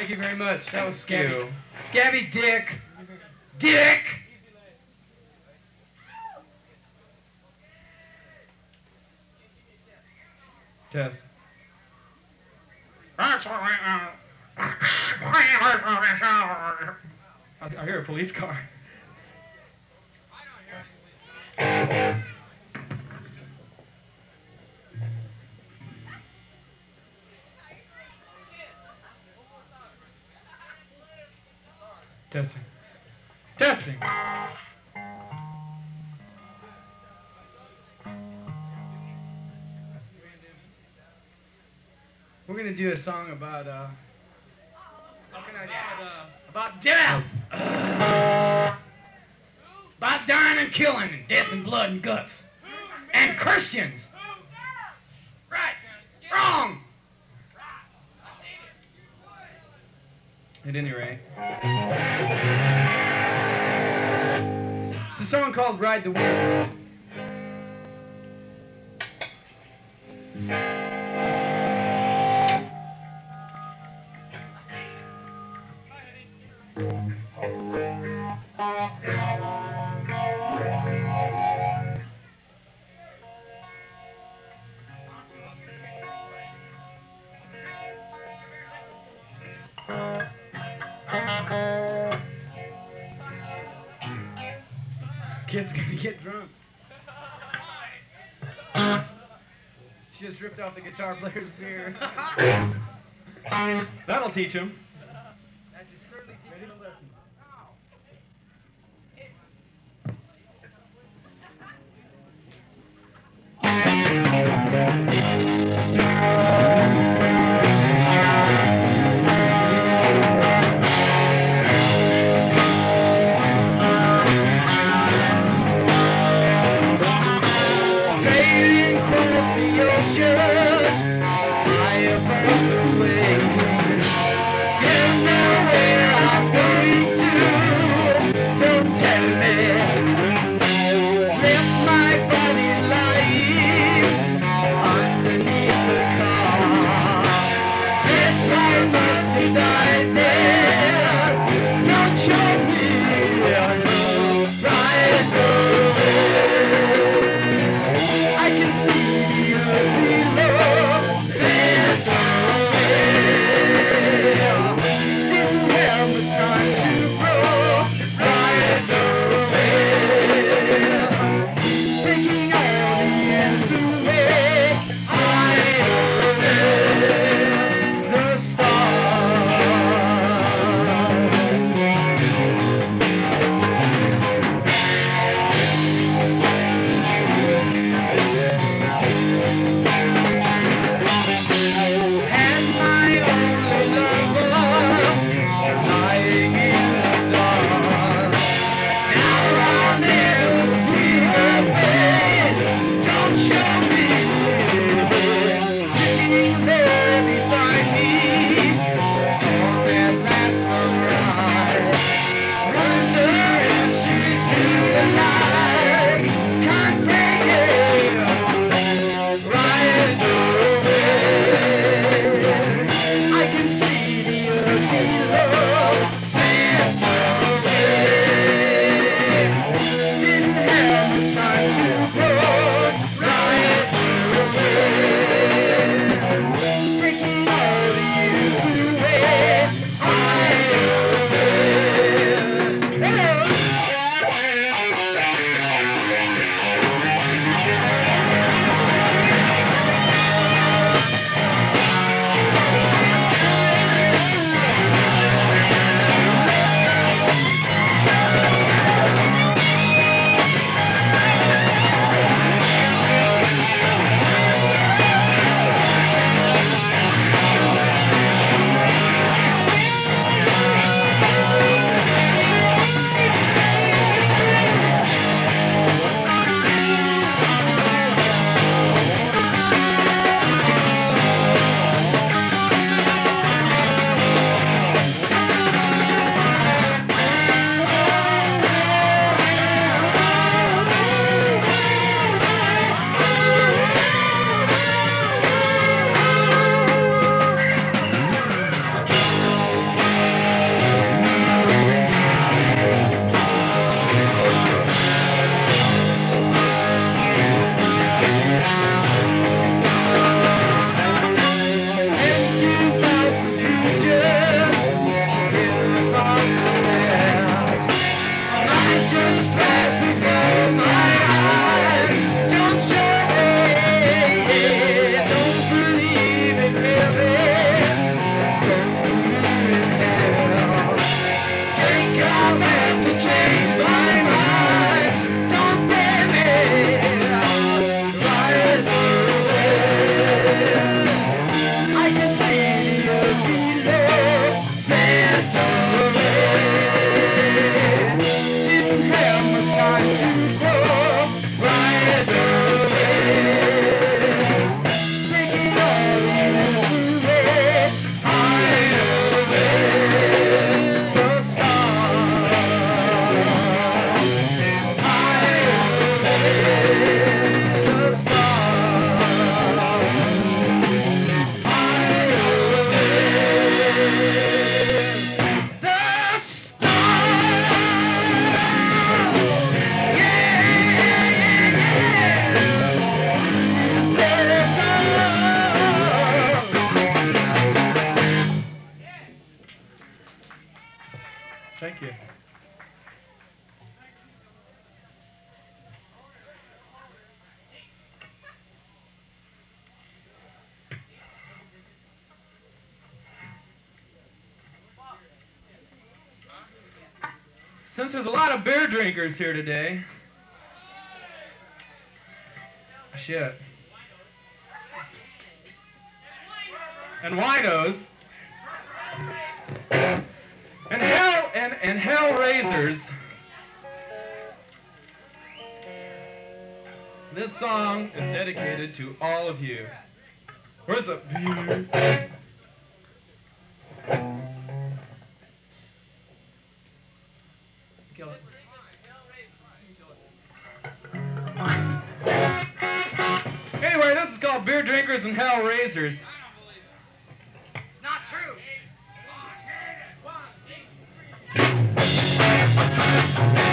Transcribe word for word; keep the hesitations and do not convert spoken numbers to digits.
Thank you very much. That was Scabby. You. Scabby Dick. Dick! Test. I, I hear a police car. Testing. Testing. We're gonna do a song about uh, how can I say, uh, about death, about dying and killing, and death and blood and guts, and Christians. Right, wrong. At any rate, it's a song called "Ride the Wind." Kid's gonna get drunk. She just ripped off the guitar player's beer. That'll teach him. That should certainly teach him a lesson. Sailing across the ocean, high above the waves. There's nowhere I'm going. Since there's a lot of beer drinkers here today, shit, and winos, and hell and and hell raisers, this song is dedicated to all of you. Where's the beer? Kill it. Anyway, this is called Beer Drinkers and Hell Raisers. It's not true.